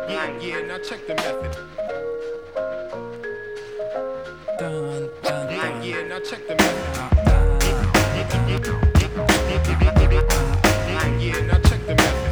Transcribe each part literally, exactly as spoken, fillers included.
Yeah, yeah, now check the method. Dun, dun, Yeah, dun. yeah, now check the method. Uh, uh, Yeah, yeah, now check the method.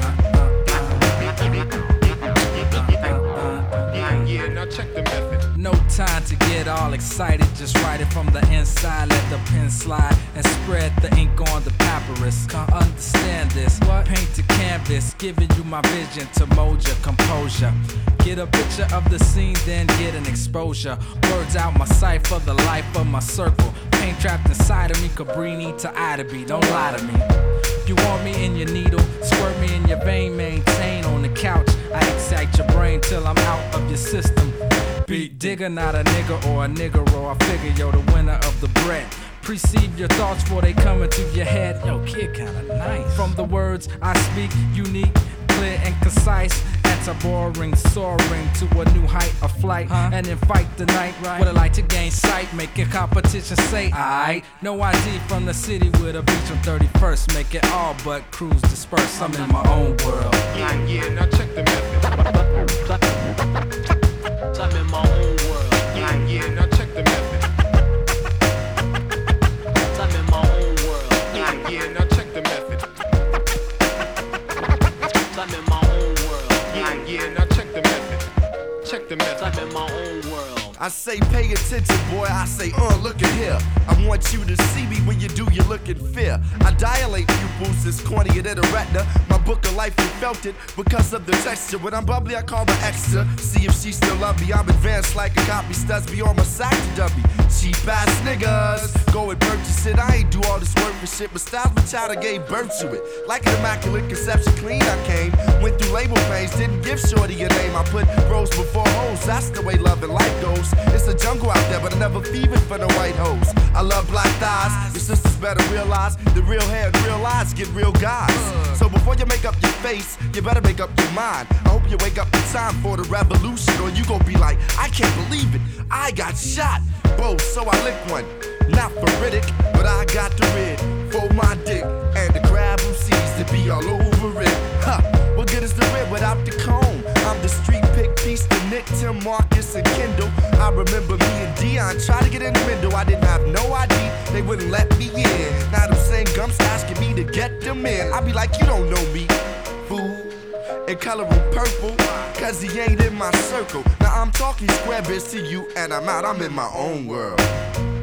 Yeah, yeah, now check the method. No time to get all excited, just write it from the inside, let the pen slide and spread the ink on the papyrus. Can't understand this, what? Paint the canvas, giving you my vision to mold your composure. Get a picture of the scene, then get an exposure. Words out my cipher, the life of my circle. Pain trapped inside of me, Cabrini to Ida-B, don't lie to me. You want me in your needle, squirt me in your vein, maintain on the couch. I excite your brain till I'm out of your system. Beat digger, not a nigga or a nigga, or I figure you're the winner of the bread. Perceive your thoughts before they come into your head. Yo, kid, kinda nice. From the words I speak, unique, clear and concise. Anti-boring, soaring to a new height of flight, huh? And then fight the night, right? What I like to gain sight, making competition say, aight. No I D from the city with a beach on thirty-first. Make it all but cruise disperse. I'm in my own world. Yeah, yeah, now check the method. I'm in my own world. Yeah, yeah, now check the method. I'm in my own world. Yeah, yeah, now check the method. I'm in my own world. Yeah, yeah, now check the method. Check the method. I'm in my own world. I say pay attention, boy, I say, uh, look at here. I want you to see me when you do, you look in fear. I dilate pupils, it's cornier than a retina. My book of life, you felt it because of the texture. When I'm bubbly, I call her extra. See if she still love me, I'm advanced like a copy. Studs be on my side to dummy. Cheap ass niggas, go and purchase it. I ain't do all this work for shit, but styles my child, I gave birth to it. Like an immaculate conception, clean I came. Went through label pains, didn't give shorty a name. I put bros before hoes, that's the way love and life goes. It's a jungle out there, but I never fevered for the white hoes. I love black thighs, your sisters better realize the real hair and real eyes get real guys. So before you make up your face, you better make up your mind. I hope you wake up in time for the revolution, or you gon' be like, I can't believe it, I got shot. Both, so I lick one. Not for Riddick, but I got the rid for my dick. And the crab who sees to be all over it. Huh, what good is the rib without the comb? I'm the street pick piece to Nick, Tim, Marcus, and Kendall. I remember me and Dion tried to get in the window. I didn't have no I D, they wouldn't let me in. Now them same gumps asking me to get them in. I be like, you don't know me, fool. And color him purple, cause he ain't in my circle. Now I'm talking square biz to you, and I'm out, I'm in my own world.